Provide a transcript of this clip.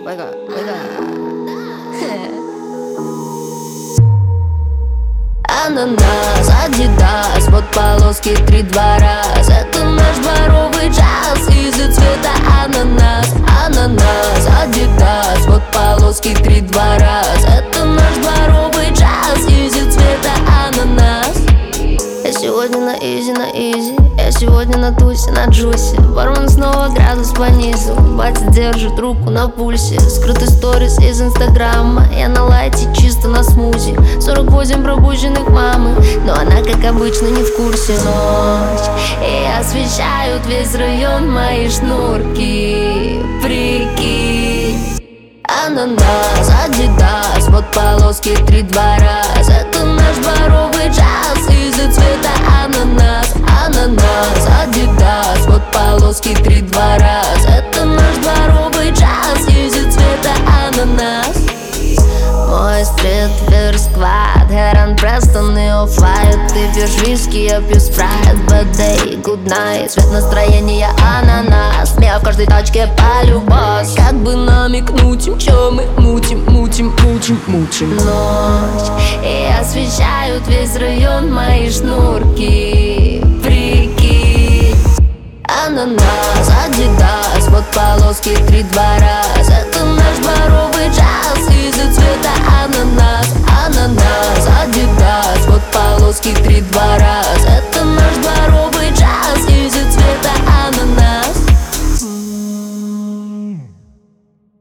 Ананас, Адидас, вот полоски 3-2 раз. Это наш дворовый джаз из-за цвета ананас. Ананас, Адидас, вот полоски 3-2 раз. Это наш дворовый джаз из-за цвета ананас. Я сегодня на изи, я сегодня на тусе, на джусе. Бармен снова градус понизил, батя держит руку на пульсе. Скрытый сторис из инстаграма, я на лайте чисто на смузи. 48 пробужденных мамы, но она как обычно не в курсе. Ночь, и освещают весь район мои шнурки. Прикинь. Ананас, Адидас, вот полоски 3-2 раз. Это наш дворовый джаз из-за цвета ананас. Ананас, Адидас, вот полоски 3-2 раз. Это наш дворовый джаз из-за цвета ананас. Мой стрит, вверх сквад, Herran Preston и Off-White. Ты пьешь виски, я пью спрайт. Bad day, good night, цвет настроения ананас. Я в каждой тачке полюбас. Как бы намекнуть им, чё мы мутим. Ночь, и освещают весь район мои шнурки. Прикинь. Ананас, Адидас, вот полоски 3-2 раз. Это наш дворовый джаз из-за цвета ананас. Ананас, Адидас, вот полоски 3-2 раз.